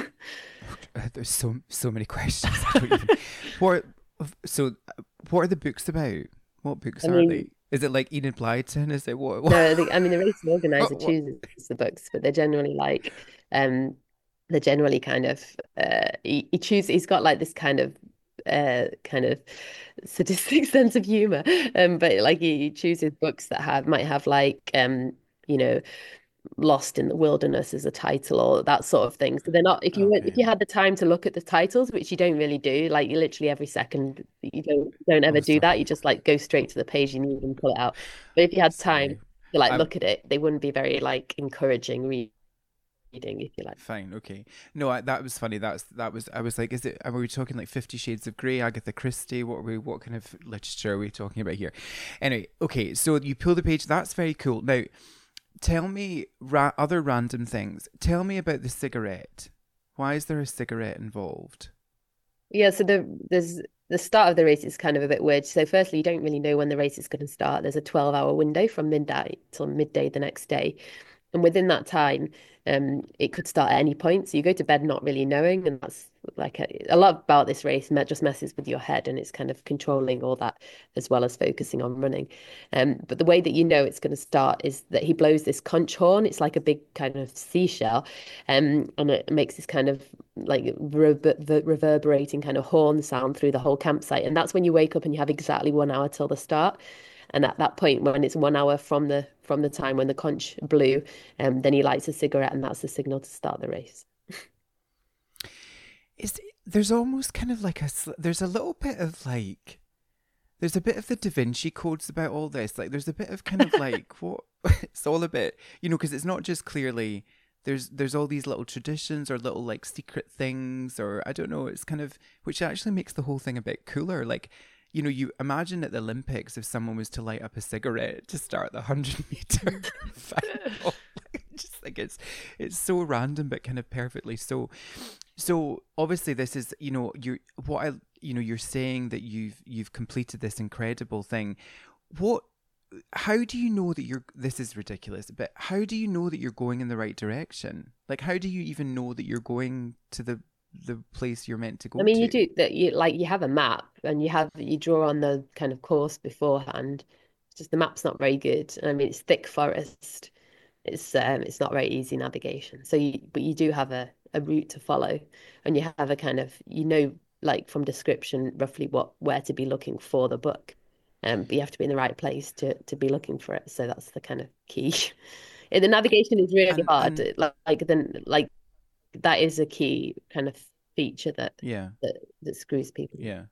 Uh, There's so so many questions. I don't even. What? So, uh, what are the books about? What books I are they? mean, Is it like Enid Blyton? Is it what? What? no, the, I mean the race organizer what, what? chooses the books, but they're generally like um they're generally kind of uh he, he chooses he's got like this kind of uh kind of sadistic sense of humor. Um but like he, he chooses books that have might have like um you know Lost in the Wilderness as a title or that sort of thing. So they're not, if you were- if Okay. you had the time to look at the titles, which you don't really do, like you literally every second you don't don't Oh, ever do that. sorry. You just like go straight to the page you need and pull it out. But if you had time Sorry. to like I'm look at it, they wouldn't be very like encouraging read. reading, if you like. Fine, okay. No, I, that was funny. That's that was. I was like, is it? Are we talking like Fifty Shades of Grey, Agatha Christie? What are we? What kind of literature are we talking about here? Anyway, okay. So you pull the page. That's very cool. Now, tell me ra- other random things. Tell me about the cigarette. Why is there a cigarette involved? Yeah, so the there's the start of the race is kind of a bit weird. So firstly, you don't really know when the race is going to start. There's a twelve hour window from midnight till midday the next day. And within that time, um, it could start at any point. So you go to bed not really knowing, and that's like a, a lot about this race me- just messes with your head, and it's kind of controlling all that as well as focusing on running. Um, but the way that you know it's going to start is that he blows this conch horn. It's like a big kind of seashell, um, and it makes this kind of like rever reverberating kind of horn sound through the whole campsite. And that's when you wake up and you have exactly one hour till the start. And at that point, when it's one hour from the from the time when the conch blew, um, then he lights a cigarette, and that's the signal to start the race. Is there's almost kind of like a there's a little bit of like there's a bit of the Da Vinci codes about all this. Like there's a bit of kind of like what it's all a bit, you know, because it's not just clearly there's there's all these little traditions or little like secret things or I don't know. It's kind of which actually makes the whole thing a bit cooler. Like you know, you imagine at the Olympics if someone was to light up a cigarette to start the hundred meter final. Just think it's it's so random, but kind of perfectly so. So obviously, this is you know you what I you know you're saying that you've you've completed this incredible thing. What? How do you know that you're? This is ridiculous, but how do you know that you're going in the right direction? Like, how do you even know that you're going to the the place you're meant to I go mean, you to? do that. You like you have a map, and you have you draw on the kind of course beforehand. It's just the map's not very good. I mean, it's thick forest. It's um, it's not very easy navigation. So you, but you do have a a route to follow, and you have a kind of you know like from description roughly what where to be looking for the book. Um, but you have to be in the right place to to be looking for it. So that's the kind of key. And the navigation is really And hard. and Like, like then like that is a key kind of feature that yeah, that that screws people. yeah.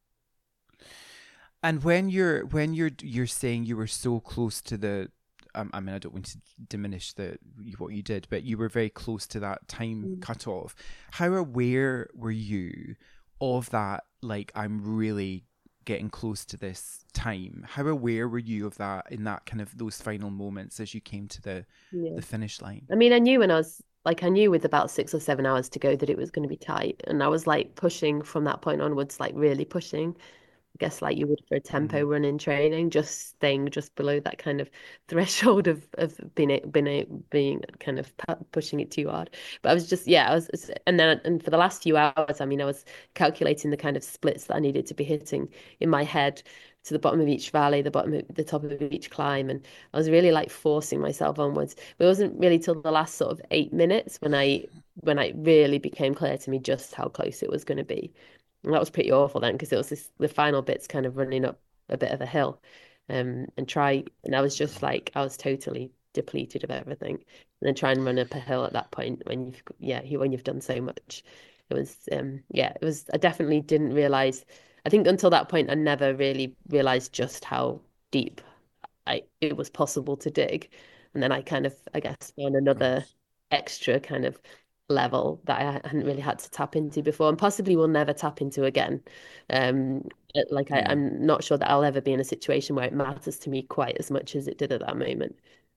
And when you're when you're you're saying you were so close to the, um, I mean, I don't want to diminish the what you did, but you were very close to that time Mm. cutoff. How aware were you of that? Like, I'm really getting close to this time. How aware were you of that in that kind of those final moments as you came to the Yeah. the finish line? I mean, I knew when I was like I knew with about six or seven hours to go that it was going to be tight, and I was like pushing from that point onwards, like really pushing. Guess like you would for a tempo Mm-hmm. run in training, just staying just below that kind of threshold of of being a, being a, being kind of pu- pushing it too hard. But I was just yeah, I was and then and for the last few hours, I mean, I was calculating the kind of splits that I needed to be hitting in my head to the bottom of each valley, the bottom of the top of each climb, and I was really like forcing myself onwards. But it wasn't really till the last sort of eight minutes when I when I really became clear to me just how close it was going to be. And that was pretty awful then because it was this the final bit's kind of running up a bit of a hill. Um and try and I was just like I was totally depleted of everything. And then try and run up a hill at that point when you've yeah, you when you've done so much. It was um yeah, it was I definitely didn't realize I think until that point I never really realized just how deep I it was possible to dig. And then I kind of, I guess, found another Gosh. extra kind of level that I hadn't really had to tap into before and possibly will never tap into again. Um, it- like I, Yeah. I'm not sure that I'll ever be in a situation where it matters to me quite as much as it did at that moment.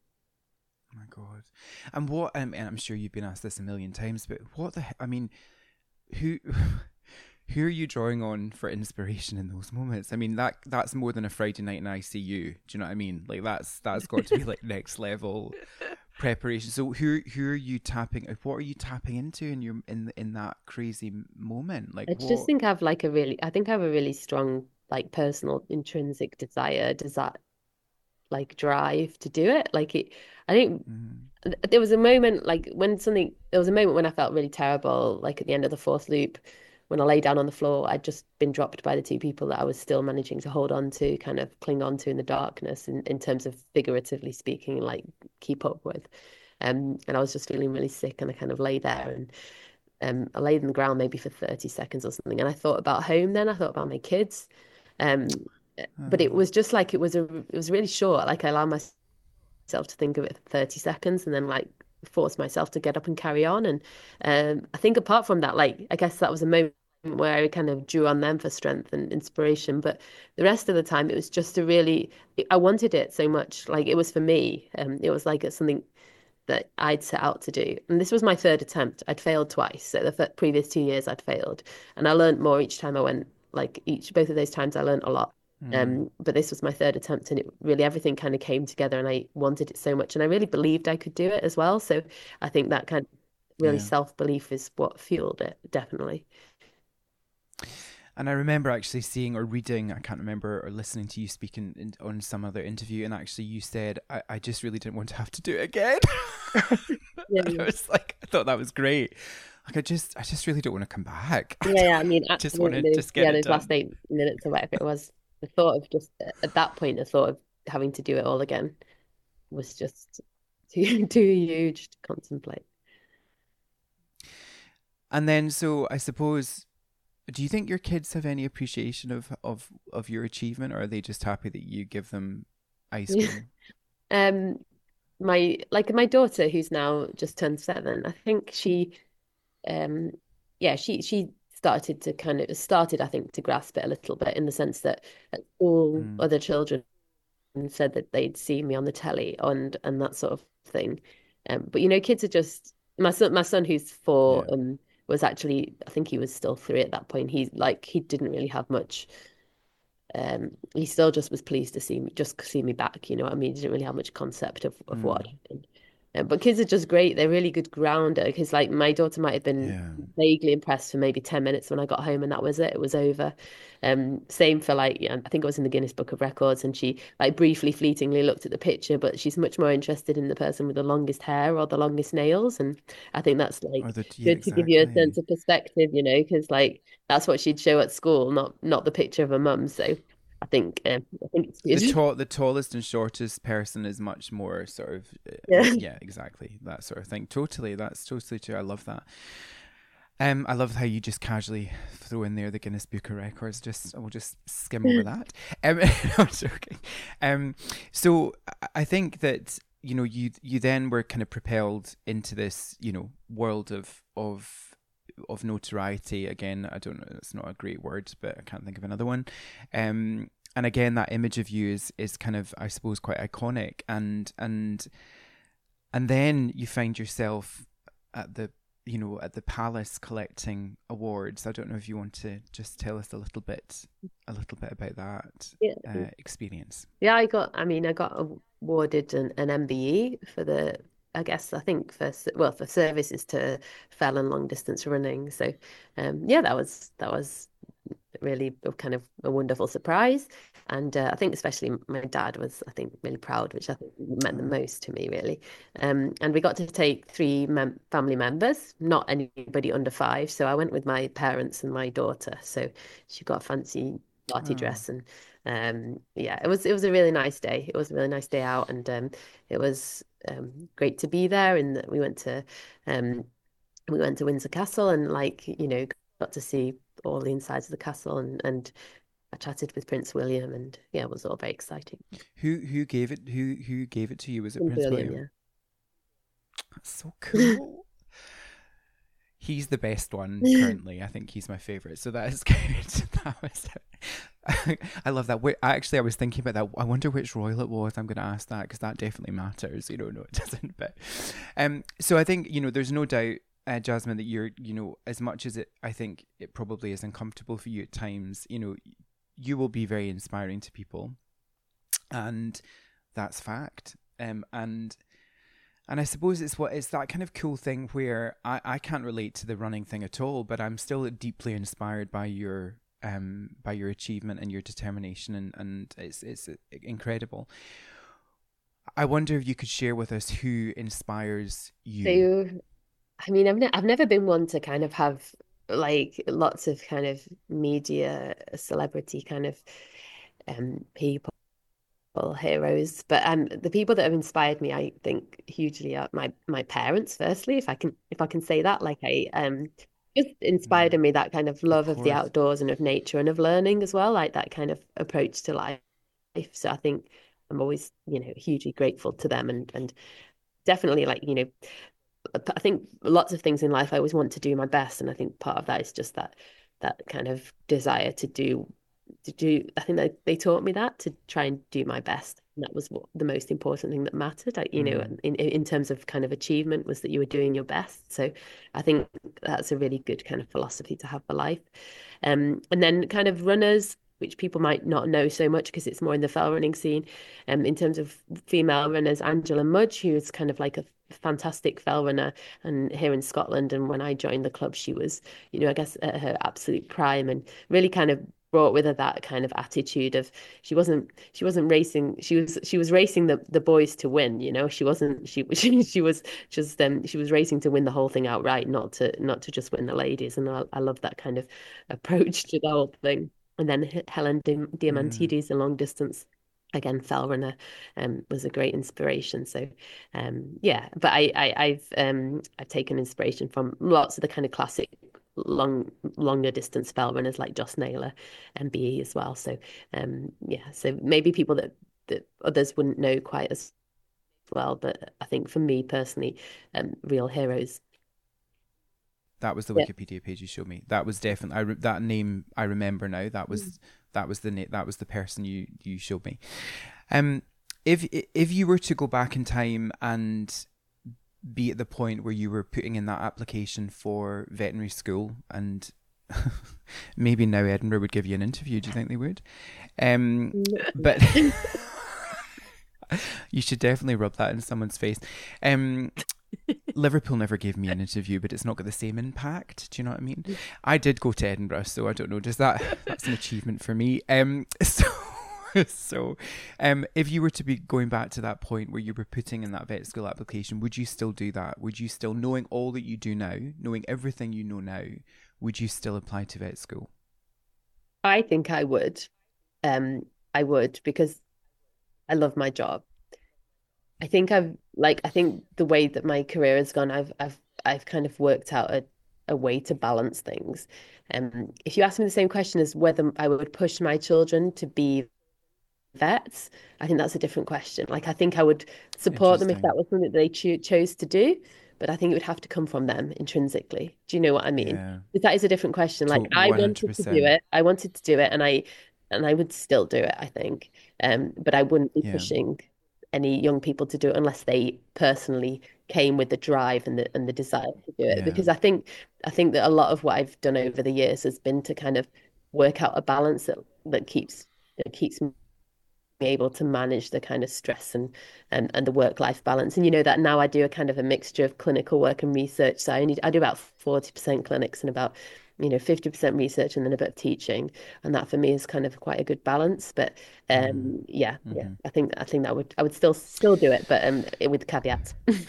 Oh my God. And what? Um, and I'm sure you've been asked this a million times, but what the? he- I mean, who? Who are you drawing on for inspiration in those moments? I mean, that that's more than a Friday night in I C U. Do you know what I mean? Like that's that's got to be like next level preparation. So who who are you tapping? What are you tapping into in your in in that crazy moment? Like I just what? think I've like a really, I think I have a really strong like personal intrinsic desire, desire like drive to do it. Like it, I think Mm, there was a moment like when something there was a moment when I felt really terrible, like at the end of the fourth loop, when I lay down on the floor, I'd just been dropped by the two people that I was still managing to hold on to, kind of cling on to in the darkness in, in terms of figuratively speaking, like keep up with. Um, and I was just feeling really sick and I kind of lay there and um I laid on the ground maybe for thirty seconds or something. And I thought about home then, I thought about my kids. Um, but it uh, was just like it was a it was really short. Like I allowed myself myself to think of it for thirty seconds and then like force myself to get up and carry on. And um, I think apart from that, like I guess that was a moment where I kind of drew on them for strength and inspiration. But the rest of the time, it was just a really, I wanted it so much. Like it was for me. Um, it was like it's something that I'd set out to do. And this was my third attempt. I'd failed twice. So the f- previous two years I'd failed. And I learned more each time I went. Like each both of those times I learned a lot. Mm, Um, but this was my third attempt and it really everything kind of came together and I wanted it so much and I really believed I could do it as well. So I think that kind of really yeah. self-belief is what fueled it, definitely. And I remember actually seeing or reading, I can't remember, or listening to you speaking in, on some other interview, and actually you said, I, I just really didn't want to have to do it again. And I Yeah. was like, I thought that was great. Like, I just, I just really don't want to come back. I Yeah, yeah, I don't, mean, just want absolutely. to Those, just get yeah, it those last done. eight minutes or whatever it was, the thought of just at that point, the thought of having to do it all again was just too too huge to contemplate. And then, so I suppose, do you think your kids have any appreciation of of of your achievement, or are they just happy that you give them ice cream? Um, my like my daughter, who's now just turned seven, I think she, um, yeah, she she started to kind of started, I think, to grasp it a little bit in the sense that at all Mm, other children said that they'd see me on the telly and and that sort of thing. Um, but you know, kids are just my son. My son, who's four, yeah. um, was actually I think he was still three at that point. He like he didn't really have much um, he still just was pleased to see me, just see me back. You know what I mean? He didn't really have much concept of, of what Mm, had happened. Um, but kids are just great. They're really good grounder because, like, my daughter might have been yeah. vaguely impressed for maybe ten minutes when I got home, and that was it. It was over. Um, same for like, yeah, I think it was in the Guinness Book of Records, and she like briefly, fleetingly looked at the picture, but she's much more interested in the person with the longest hair or the longest nails, and I think that's Or like the yeah, good to give you a sense exactly. of perspective, you know, because like that's what she'd show at school, not not the picture of her mum. So. I think um, I think it's The good. tall, the tallest and shortest person is much more sort of, uh, Yeah. yeah, exactly that sort of thing. Totally, that's totally true. I love that. Um, I love how you just casually throw in there the Guinness Book of Records. Just we'll just skim over that. Um, no, I'm joking. Um, so I I think that you know you you then were kind of propelled into this you know world of of of notoriety. Again, I don't know. It's not a great word, but I can't think of another one. Um, and again, that image of you is is kind of I suppose quite iconic. And and and then you find yourself at the you know at the palace collecting awards. I don't know if you want to just tell us a little bit a little bit about that Yeah. uh, experience. Yeah, I got, I mean, I got awarded an, an M B E for the, I guess, I think for, s- well, for services to fell and long distance running. So, um, yeah, that was, that was really a kind of a wonderful surprise. And uh, I think especially my dad was, I think, really proud, which I think meant the Oh, most to me, really. Um, and we got to take three mem family members, not anybody under five. So I went with my parents and my daughter. So she got a fancy party oh, dress and um yeah it was it was a really nice day. It was a really nice day out and um it was um great to be there and we went to um we went to Windsor Castle and like you know got to see all the insides of the castle and and I chatted with Prince William and yeah, it was all very exciting. who who gave it? Who who gave it to you? Was it Prince Prince William, William? yeah. That's so cool. He's the best one currently. I think he's my favorite. So that is good. That was. I love that. Wait, actually, I was thinking about that. I wonder which royal it was. I'm going to ask that because that definitely matters. You know, no, it doesn't. But um, so I think you know, there's no doubt, uh, Jasmine, that you're, you know, as much as it, I think it probably is uncomfortable for you at times. You know, you will be very inspiring to people, and that's fact. Um, and and I suppose it's what it's that kind of cool thing where I, I can't relate to the running thing at all, but I'm still deeply inspired by your um by your achievement and your determination, and, and it's it's incredible. I wonder if you could share with us who inspires you. So I mean I've ne I've never been one to kind of have like lots of kind of media celebrity kind of um people heroes. But um, the people that have inspired me, I think, hugely are my my parents. Firstly, if I can if I can say that, like I um, just inspired Mm, in me that kind of of love of the course. outdoors and of nature and of learning as well, like that kind of approach to life. So I think I'm always, you know, hugely grateful to them and and definitely like, you know. I think lots of things in life I always want to do my best, and I think part of that is just that that kind of desire to do to do. I think that they taught me that to try and do my best. And that was what the most important thing that mattered. Like, you know, Mm. in in terms of kind of achievement was that you were doing your best. So I think that's a really good kind of philosophy to have for life. Um, and then kind of runners, which people might not know so much because it's more in the fell running scene. Um, in terms of female runners, Angela Mudge, who is kind of like a fantastic fell runner and here in Scotland. And when I joined the club, she was, you know, I guess at her absolute prime and really kind of brought with her that kind of attitude of she wasn't she wasn't racing she was she was racing the the boys to win, you know. She wasn't she she, she was just um she was racing to win the whole thing outright, not to not to just win the ladies. And I, I love that kind of approach to the whole thing. And then Helen Mm. Diamantidis, a long distance again fell runner, um, was a great inspiration. So um, yeah, but I, I I've um I've taken inspiration from lots of the kind of classic long longer distance fell runners like Joss Naylor and B E as well. So um yeah, so maybe people that that others wouldn't know quite as well, but I think for me personally, um, real heroes. That was the Yeah. Wikipedia page you showed me. That was definitely I re- that name I remember now. That was that was the na- that was the person you you showed me. Um, if if you were to go back in time and be at the point where you were putting in that application for veterinary school, and maybe now Edinburgh would give you an interview, do you think they would? Um, but you should definitely rub that in someone's face. Um, Liverpool never gave me an interview, but it's not got the same impact. Do you know what I mean? I did go to Edinburgh, so I don't know. Does that that's an achievement for me? Um, so so, um, if you were to be going back to that point where you were putting in that vet school application, would you still do that? Would you still, knowing all that you do now, knowing everything you know now, would you still apply to vet school? I think I would. Um, I would because I love my job. I think I've like I think the way that my career has gone, I've I've I've kind of worked out a, a way to balance things. Um, if you ask me the same question as whether I would push my children to be vets, I think that's a different question. Like I think I would support them if Interesting. that was something that they cho chose to do, but I think it would have to come from them intrinsically. Do you know what I mean? Yeah. Because that is a different question. Like To I wanted to do one hundred percent. it, I wanted to do it, and I and I would still do it, I think. Um, but I wouldn't be Yeah. pushing any young people to do it unless they personally came with the drive and the and the desire to do it. Yeah. Because I think I think that a lot of what I've done over the years has been to kind of work out a balance that that keeps that keeps me able to manage the kind of stress and and, and the work-life balance. And you know that now I do a kind of a mixture of clinical work and research. So I only I do about forty percent clinics and about, you know, fifty percent research and then a bit of teaching. And that for me is kind of quite a good balance. But Mm-hmm. um yeah, yeah. Mm-hmm. I think I think that would I would still still do it, but um with caveats.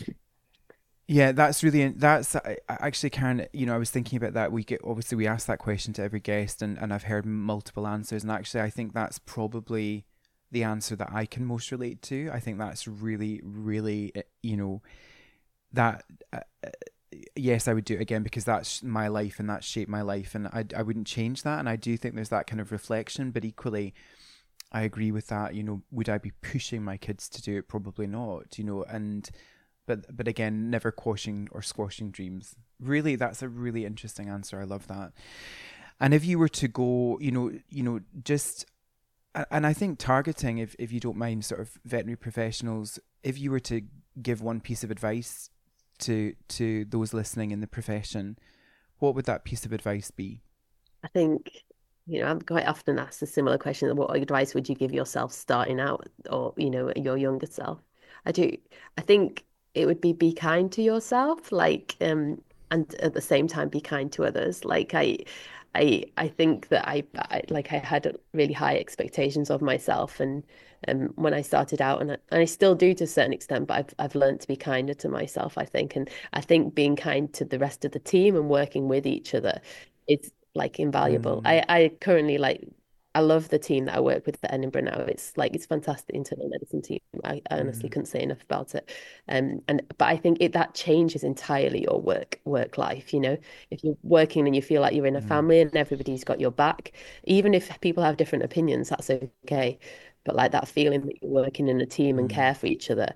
Yeah, that's really that's I- I actually Karen. You know, I was thinking about that. We get obviously we ask that question to every guest, and and I've heard multiple answers, and actually I think that's probably the answer that I can most relate to. I think that's really, really, uh, you know, that. Uh, uh, yes, I would do it again because that's my life and that shaped my life, and I I wouldn't change that. And I do think there's that kind of reflection, but equally, I agree with that. You know, would I be pushing my kids to do it? Probably not. You know, and but but again, never quashing or squashing dreams. Really, that's a really interesting answer. I love that. And if you were to go, you know, you know, just and I think targeting, if if you don't mind, sort of veterinary professionals, if you were to give one piece of advice to to those listening in the profession, what would that piece of advice be? I think, you know, I'm quite often asked a similar question: what advice would you give yourself starting out, or, you know, your younger self? I do. I think it would be be kind to yourself, like, um, and at the same time be kind to others. Like I, I, I think that I, I like I had really high expectations of myself, and um, when I started out, and I, and I still do to a certain extent, but I've I've learned to be kinder to myself, I think, and I think being kind to the rest of the team and working with each other is like invaluable. Mm, I I currently like I love the team that I work with at Edinburgh now. It's like it's fantastic internal medicine team. I, I honestly mm, couldn't say enough about it. Um and but I think it that changes entirely your work work life, you know. If you're working and you feel like you're in a mm, family and everybody's got your back, even if people have different opinions, that's okay. But like that feeling that you're working in a team and mm, care for each other,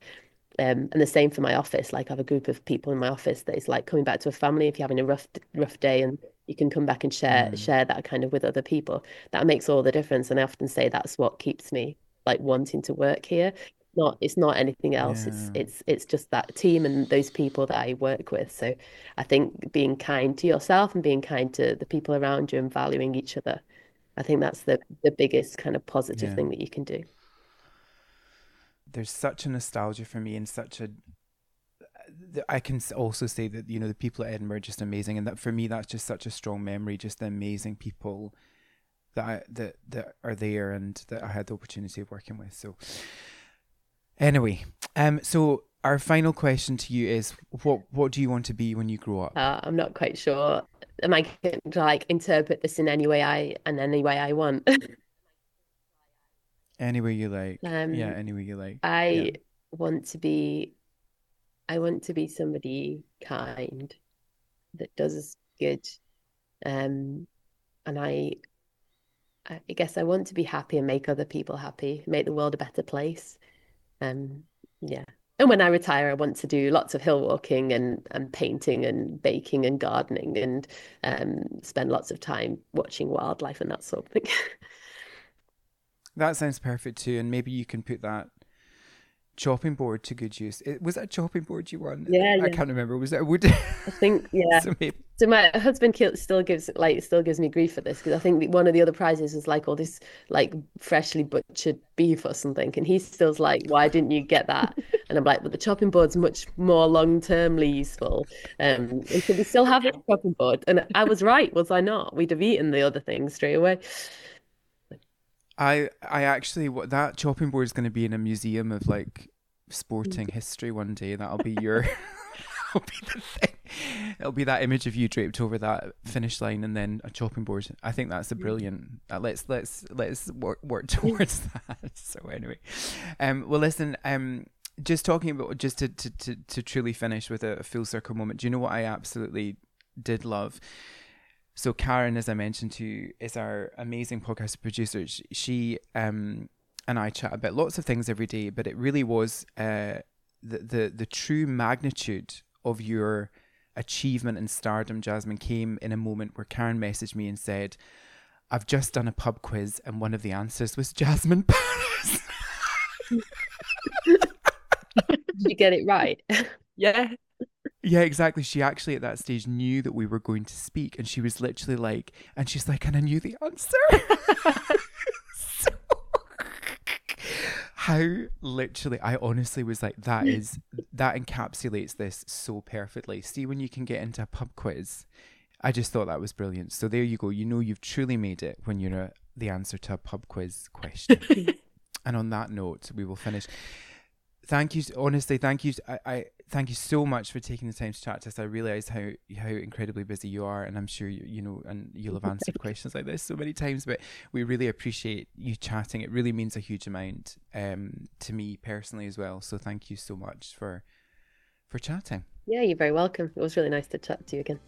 Um, and the same for my office. Like I have a group of people in my office that is like coming back to a family if you're having a rough rough day, and you can come back and share Mm, share that kind of with other people. That makes all the difference. And I often say that's what keeps me like wanting to work here. Not it's not anything else. It's yeah. it's it's just that team and those people that I work with. So I think being kind to yourself and being kind to the people around you and valuing each other, I think that's the the biggest kind of positive Yeah. thing that you can do. There's such a nostalgia for me and such a I can also say that, you know, the people at Edinburgh are just amazing, and that for me that's just such a strong memory, just the amazing people that I, that that are there and that I had the opportunity of working with. So anyway, um so our final question to you is, what what do you want to be when you grow up? Uh, I'm not quite sure. Am I going to like interpret this in any way I and any way I want? Any way you like. Yeah, Um, any way you like. Yeah. I want to be I want to be somebody kind that does good. Um, and I I guess I want to be happy and make other people happy, make the world a better place. Um, yeah. And when I retire, I want to do lots of hill walking and, and painting and baking and gardening and um, spend lots of time watching wildlife and that sort of thing. That sounds perfect too, and maybe you can put that chopping board to good use. It, was that a chopping board you won? Yeah, I yeah. can't remember. Was it a wood? I think, yeah. So maybe. So my husband still gives like still gives me grief for this because I think one of the other prizes was like all this like freshly butchered beef or something, and he's still like, "Why didn't you get that?" And I'm like, "But the chopping board's much more long-termly useful." Um, and so we still have this chopping board, and I was right, was I not? We'd have eaten the other things straight away. I I actually what that chopping board is going to be in a museum of like sporting history one day. That'll be your that'll be the thing. It'll be that image of you draped over that finish line and then a chopping board. I think that's a brilliant. Uh, let's let's let's work work towards that. So anyway, um, well listen, um, just talking about just to to to, to truly finish with a, a full circle moment. Do you know what I absolutely did love? So Karen, as I mentioned to you, is our amazing podcast producer. She um, and I chat about lots of things every day, but it really was uh, the, the the true magnitude of your achievement and stardom, Jasmine, came in a moment where Karen messaged me and said, "I've just done a pub quiz and one of the answers was Jasmine Paris." Did you get it right? Yeah. Yeah, exactly. She actually at that stage knew that we were going to speak, and she was literally like, and she's like, and I knew the answer. So, how literally, I honestly was like, that is, that encapsulates this so perfectly. See, when you can get into a pub quiz, I just thought that was brilliant. So there you go. You know, you've truly made it when you're a, the answer to a pub quiz question. And on that note, we will finish. Thank you, honestly. Thank you. I, I thank you so much for taking the time to chat to us. I realize how how incredibly busy you are, and I'm sure you you know, and you'll have answered questions like this so many times. But we really appreciate you chatting. It really means a huge amount um, to me personally as well. So thank you so much for for chatting. Yeah, you're very welcome. It was really nice to chat to you again.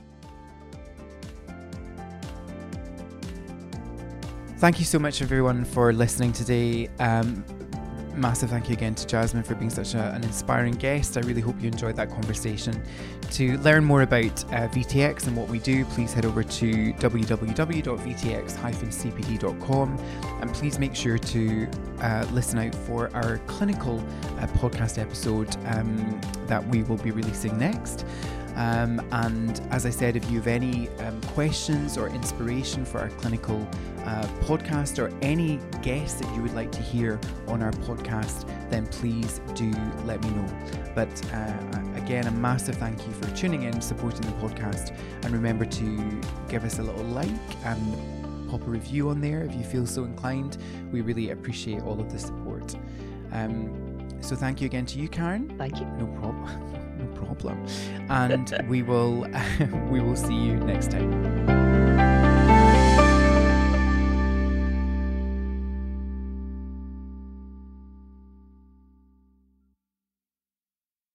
Thank you so much, everyone, for listening today. Um, Massive thank you again to Jasmine for being such a, an inspiring guest. I really hope you enjoyed that conversation. To learn more about uh, V T X and what we do, please head over to w w w dot v t x dash c p d dot com, and please make sure to uh, listen out for our clinical uh, podcast episode um, that we will be releasing next. Um, and as I said, if you have any um, questions or inspiration for our clinical uh, podcast, or any guests that you would like to hear on our podcast, then please do let me know. But uh, again, a massive thank you for tuning in, supporting the podcast, and remember to give us a little like and pop a review on there if you feel so inclined. We really appreciate all of the support. Um, so thank you again to you, Karen. Thank you. No problem. No problem. And we will we will see you next time.